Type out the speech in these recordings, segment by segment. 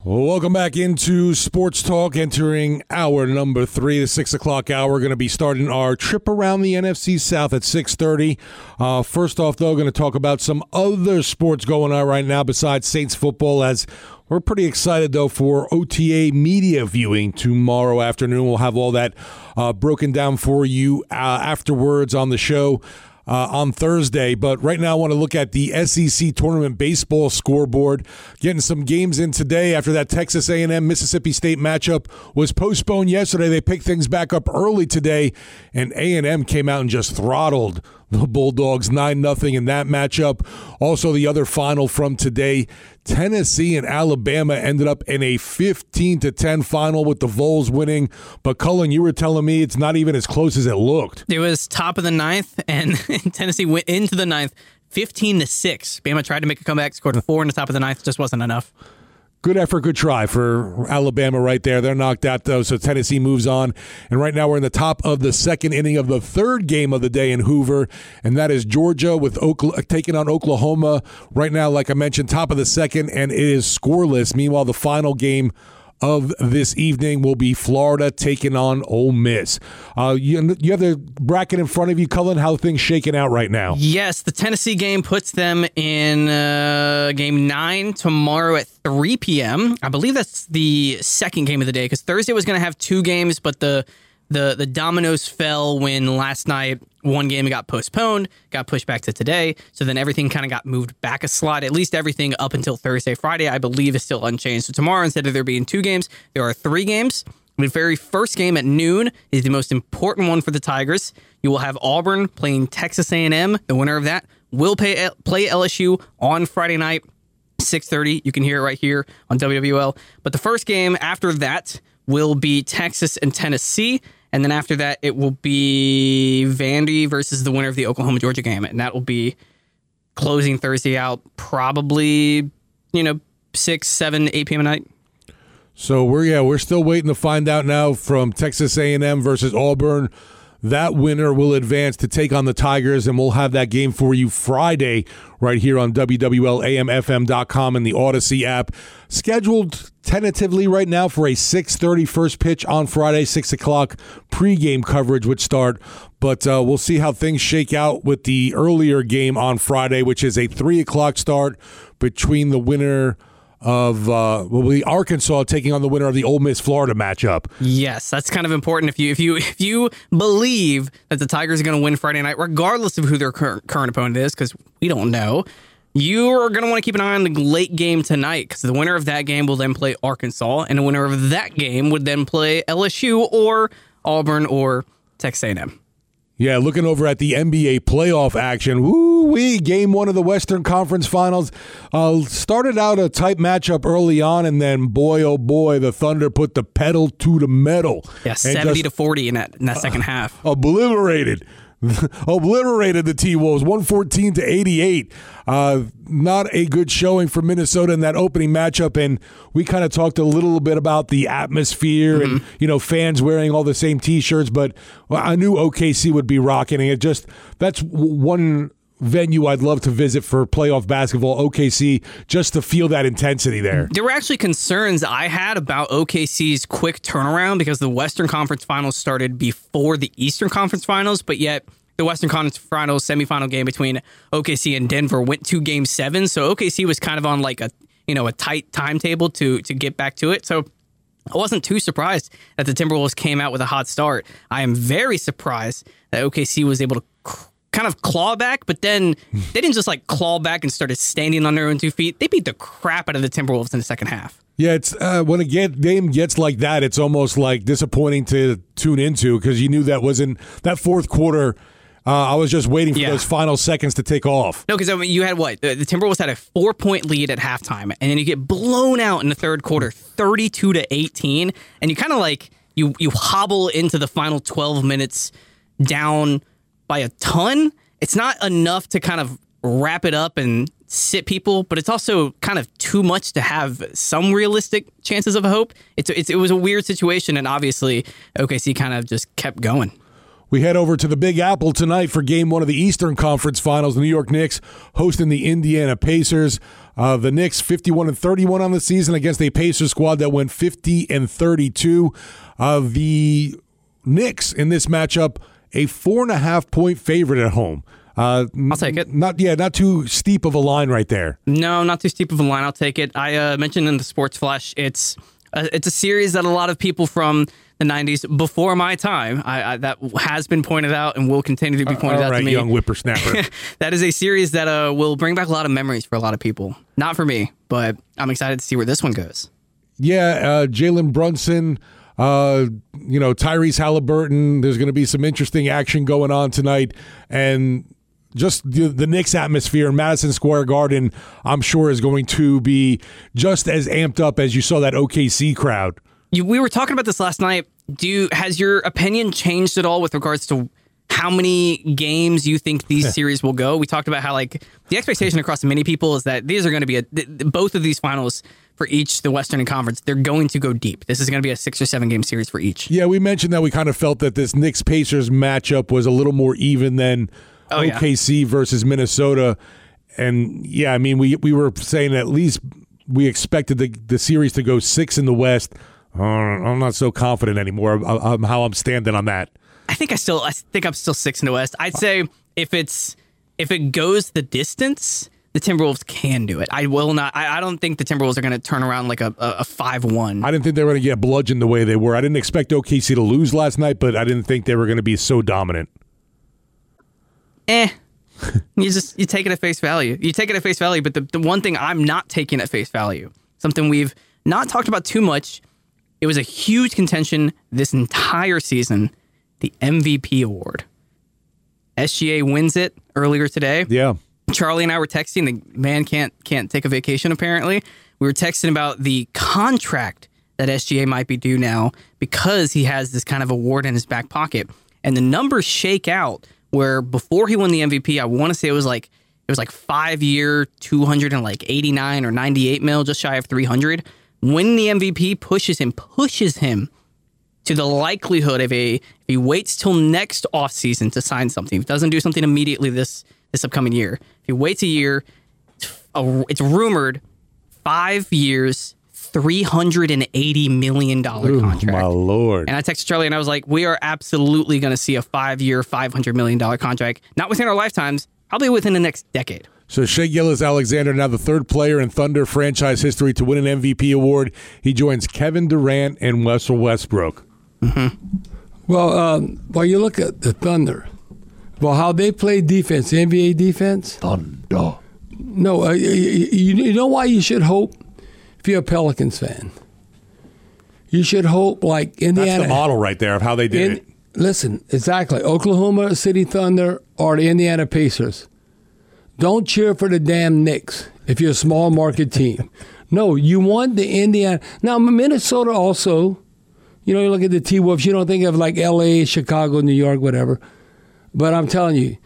Well, welcome back into Sports Talk, entering hour number 3, the 6 o'clock hour. We're going to be starting our trip around the NFC South at 6:30. First off, though, going to talk about some other sports going on right now besides Saints football, as we're pretty excited, though, for OTA media viewing tomorrow afternoon. We'll have all that broken down for you afterwards on the show. On Thursday, but right now I want to look at the SEC tournament baseball scoreboard. Getting some games in today after that Texas A&M Mississippi State matchup was postponed yesterday. They picked things back up early today, and A&M came out and just throttled the Bulldogs 9-0 in that matchup. Also, the other final from today, Tennessee and Alabama ended up in a 15-10 final with the Vols winning. But Cullen, you were telling me it's not even as close as it looked. It was top of the ninth, and Tennessee went into the ninth 15-6. Bama tried to make a comeback, scored 4 in the top of the ninth, just wasn't enough. Good effort, good try for Alabama right there. They're knocked out, though, so Tennessee moves on. And right now we're in the top of the second inning of the third game of the day in Hoover, and that is Georgia with taking on Oklahoma. Right now, like I mentioned, top of the second, and it is scoreless. Meanwhile, the final game of this evening will be Florida taking on Ole Miss. You have the bracket in front of you, Cullen. How are things shaking out right now? Yes, the Tennessee game puts them in game 9 tomorrow at 3 p.m. I believe that's the second game of the day, because Thursday was going to have 2 games, but the dominoes fell when last night one game got postponed, got pushed back to today. So then everything kind of got moved back a slot. At least everything up until Thursday. Friday, I believe, is still unchanged. So tomorrow, instead of there being 2 games, there are 3 games. The very first game at noon is the most important one for the Tigers. You will have Auburn playing Texas A&M. The winner of that will play LSU on Friday night, 6:30. You can hear it right here on WWL. But the first game after that will be Texas and Tennessee. And then after that, it will be Vandy versus the winner of the Oklahoma-Georgia game. And that will be closing Thursday out probably, 6, 7, 8 p.m. at night. So we're still waiting to find out now from Texas A&M versus Auburn. That winner will advance to take on the Tigers, and we'll have that game for you Friday right here on WWLAMFM.com and the Odyssey app. Scheduled tentatively right now for a 6:30 first pitch on Friday, 6 o'clock pregame coverage would start. But we'll see how things shake out with the earlier game on Friday, which is a 3 o'clock start between the winner of Arkansas taking on the winner of the Ole Miss Florida matchup. Yes, that's kind of important. If you believe that the Tigers are going to win Friday night, regardless of who their current opponent is, because we don't know, you are going to want to keep an eye on the late game tonight, because the winner of that game will then play Arkansas, and the winner of that game would then play LSU or Auburn or Texas A&M. Yeah, looking over at the NBA playoff action. Woo-wee, game 1 of the Western Conference Finals. Started out a tight matchup early on, and then, boy, oh boy, the Thunder put the pedal to the metal. Yeah, 70-40 in that second half. Obliterated the T-Wolves, 114-88. Not a good showing for Minnesota in that opening matchup, and we kind of talked a little bit about the atmosphere and fans wearing all the same T-shirts, but I knew OKC would be rocking, and that's one venue I'd love to visit for playoff basketball, OKC, just to feel that intensity there. There were actually concerns I had about OKC's quick turnaround, because the Western Conference Finals started before the Eastern Conference Finals, but yet the Western Conference Finals semifinal game between OKC and Denver went to Game 7, so OKC was kind of on like a tight timetable to get back to it. So I wasn't too surprised that the Timberwolves came out with a hot start. I am very surprised that OKC was able to kind of claw back, but then they didn't just claw back and started standing on their own 2 feet. They beat the crap out of the Timberwolves in the second half. Yeah, it's when a game gets like that, it's almost like disappointing to tune into, because you knew that wasn't that fourth quarter. I was just waiting for those final seconds to take off. No, because you had what? The Timberwolves had a 4-point lead at halftime, and then you get blown out in the third quarter, 32-18, and you kind of you hobble into the final 12 minutes down by a ton. It's not enough to kind of wrap it up and sit people, but it's also kind of too much to have some realistic chances of hope. It was a weird situation, and obviously OKC kind of just kept going. We head over to the Big Apple tonight for Game 1 of the Eastern Conference Finals. The New York Knicks hosting the Indiana Pacers. The Knicks 51-31 on the season against a Pacers squad that went 50-32. The Knicks in this matchup, a 4.5-point favorite at home. I'll take it. Not too steep of a line right there. No, not too steep of a line. I'll take it. I mentioned in the Sports Flash, it's a series that a lot of people from the 90s, before my time, that has been pointed out and will continue to be pointed out to me. Young whippersnapper. That is a series that will bring back a lot of memories for a lot of people. Not for me, but I'm excited to see where this one goes. Yeah, Jalen Brunson, Tyrese Halliburton. There's going to be some interesting action going on tonight. And just the Knicks atmosphere in Madison Square Garden, I'm sure, is going to be just as amped up as you saw that OKC crowd. We were talking about this last night. Has your opinion changed at all with regards to how many games you think these series will go? We talked about how the expectation across many people is that these are going to be both of these finals for each, the Western and Conference, they're going to go deep. This is going to be a 6 or 7 game series for each. Yeah, we mentioned that we kind of felt that this Knicks-Pacers matchup was a little more even than OKC versus Minnesota. And yeah, I mean, we were saying at least we expected the series to go 6 in the West. I'm not so confident anymore how I'm standing on that. I think I'm still 6 in the West. I'd say if it goes the distance, the Timberwolves can do it. I will not. I don't think the Timberwolves are going to turn around like a 5-1. I didn't think they were going to get bludgeoned the way they were. I didn't expect OKC to lose last night, but I didn't think they were going to be so dominant. You take it at face value. You take it at face value, but the one thing I'm not taking at face value, something we've not talked about too much, it was a huge contention this entire season, the MVP award. SGA wins it earlier today. Yeah. Charlie and I were texting. The man can't take a vacation, apparently. We were texting about the contract that SGA might be due now because he has this kind of award in his back pocket. And the numbers shake out where before he won the MVP, I want to say it was like 5-year, 289 or 98 mil, just shy of 300. Winning the MVP pushes him to the likelihood of if he waits till next offseason to sign something, if he doesn't do something immediately this upcoming year, if he waits a year, it's rumored 5 years, $380 million contract. My Lord. And I texted Charlie and I was like, we are absolutely going to see a 5-year, $500 million contract, not within our lifetimes, probably within the next decade. So Shai Gilgeous-Alexander, now the third player in Thunder franchise history to win an MVP award. He joins Kevin Durant and Russell Westbrook. Mm-hmm. Well, you look at the Thunder, how they play defense, the NBA defense. Thunder. No, you know why you should hope if you're a Pelicans fan? You should hope like Indiana. That's the model right there of how they did it. Listen, exactly. Oklahoma City Thunder or the Indiana Pacers. Don't cheer for the damn Knicks if you're a small market team. No, you want the Indiana. Now, Minnesota also, you look at the T-Wolves, you don't think of like L.A., Chicago, New York, whatever. But I'm telling you,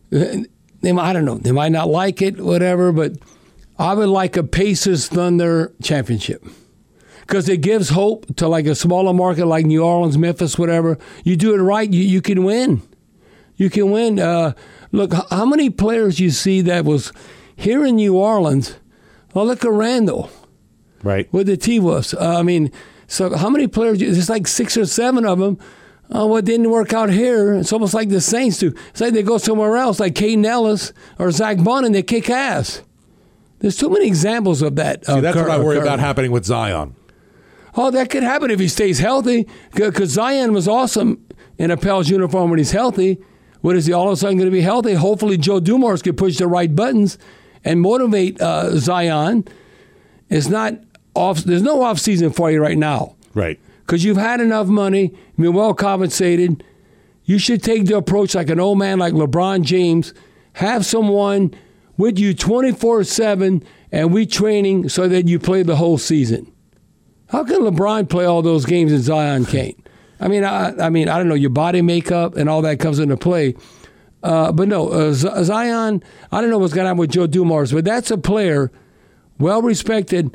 I don't know. They might not like it, whatever, but I would like a Pacers-Thunder championship because it gives hope to like a smaller market like New Orleans, Memphis, whatever. You do it right, you can win. You can win. Look, how many players you see that was here in New Orleans? Oh, look at Randall. Right. With the T-Wolves. So how many players? There's like 6 or 7 of them. What didn't work out here, it's almost like the Saints do. It's like they go somewhere else, like Caden Ellis or Zach Bond, and they kick ass. There's too many examples of that. See, that's what I worry about happening with Zion. Oh, that could happen if he stays healthy, because Zion was awesome in a Pels uniform when he's healthy. What is he all of a sudden going to be healthy? Hopefully Joe Dumars can push the right buttons and motivate Zion. It's not off. There's no off season for you right now. Right. Because you've had enough money, been well compensated. You should take the approach like an old man like LeBron James. Have someone with you 24/7 and we training so that you play the whole season. How can LeBron play all those games and Zion can't? I mean, I don't know. Your body makeup and all that comes into play. But no, Zion, I don't know what's going on with Joe Dumars, but that's a player, well-respected.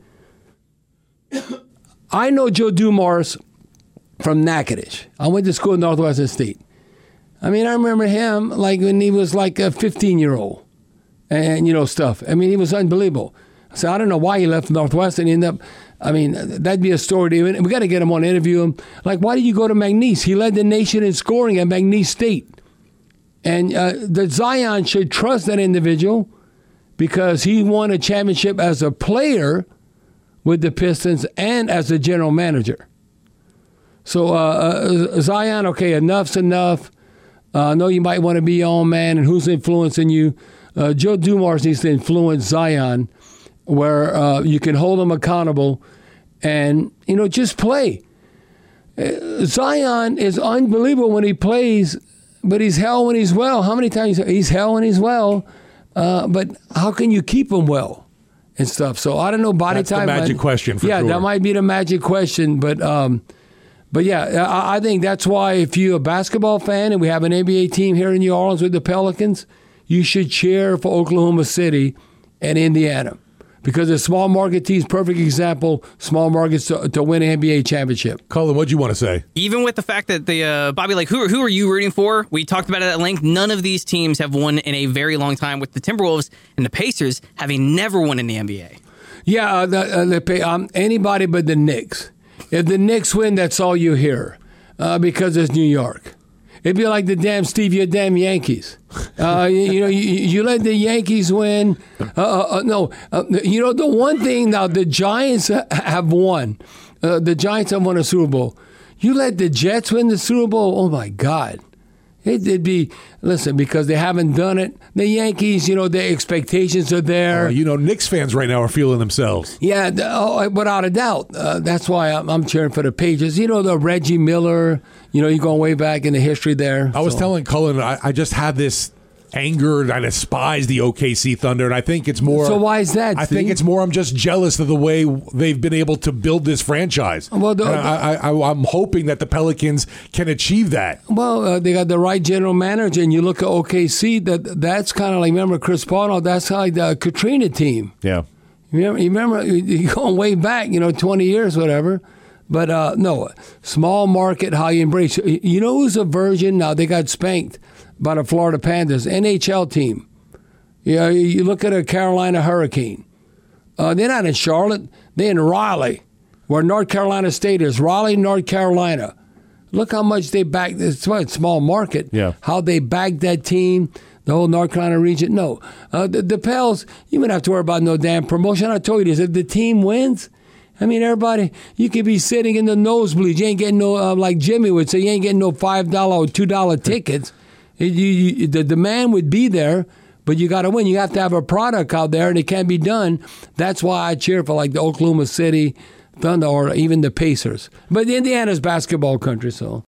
I know Joe Dumars from Natchitoches. I went to school at Northwestern State. I mean, I remember him like when he was like a 15-year-old and, stuff. I mean, he was unbelievable. So I don't know why he left Northwestern. He ended up, I mean, that'd be a story. We got to get him on, interview him. Like, why did you go to McNeese? He led the nation in scoring at McNeese State. And the Zion should trust that individual because he won a championship as a player with the Pistons and as a general manager. So Zion, okay, enough's enough. I know you might want to be your own man, and who's influencing you? Joe Dumars needs to influence Zion where you can hold him accountable and, just play. Zion is unbelievable when he plays, but he's hell when he's well. How many times he's hell when he's well, but how can you keep him well and stuff? So I don't know body That's type. That's the magic question for sure. Yeah, that might be the magic question, but yeah, I think that's why if you're a basketball fan and we have an NBA team here in New Orleans with the Pelicans, you should cheer for Oklahoma City and Indiana. Because the small market team's perfect example, small markets to win an NBA championship. Cullen, what'd you want to say? Even with the fact that the Bobby, like, who are you rooting for? We talked about it at length. None of these teams have won in a very long time, with the Timberwolves and the Pacers having never won in the NBA. Yeah, anybody but the Knicks. If the Knicks win, that's all you hear because it's New York. It'd be like the damn Yankees. You let the Yankees win. The one thing now, the Giants have won. The Giants have won a Super Bowl. You let the Jets win the Super Bowl? Oh, my God. It'd be, listen, because they haven't done it. The Yankees, their expectations are there. Knicks fans right now are feeling themselves. Yeah, without a doubt. That's why I'm cheering for the Patriots. The Reggie Miller, you're going way back in the history there. I was telling Cullen, I just had this anger and I despise the OKC Thunder, and I think it's more. So why is that? I think it's more I'm just jealous of the way they've been able to build this franchise. Well, I'm hoping that the Pelicans can achieve that. Well, they got the right general manager, and you look at OKC. That's kind of like, remember Chris Paul? That's like the Katrina team. Yeah. You remember you're going way back, 20 years, whatever. But no, small market, how you embrace. Who's a version now? They got spanked by the Florida Panthers, NHL team. You look at a Carolina Hurricane. They're not in Charlotte. They're in Raleigh, where North Carolina State is. Raleigh, North Carolina. Look how much they backed. It's a small market. Yeah. How they backed that team, the whole North Carolina region. No. The Pels, you wouldn't have to worry about no damn promotion. I told you this. If the team wins, I mean, everybody, you could be sitting in the nosebleeds. You ain't getting no, like Jimmy would say, you ain't getting no $5 or $2 tickets. The demand would be there, but you got to win. You have to have a product out there, and it can't be done. That's why I cheer for like the Oklahoma City Thunder or even the Pacers. But Indiana's basketball country, so.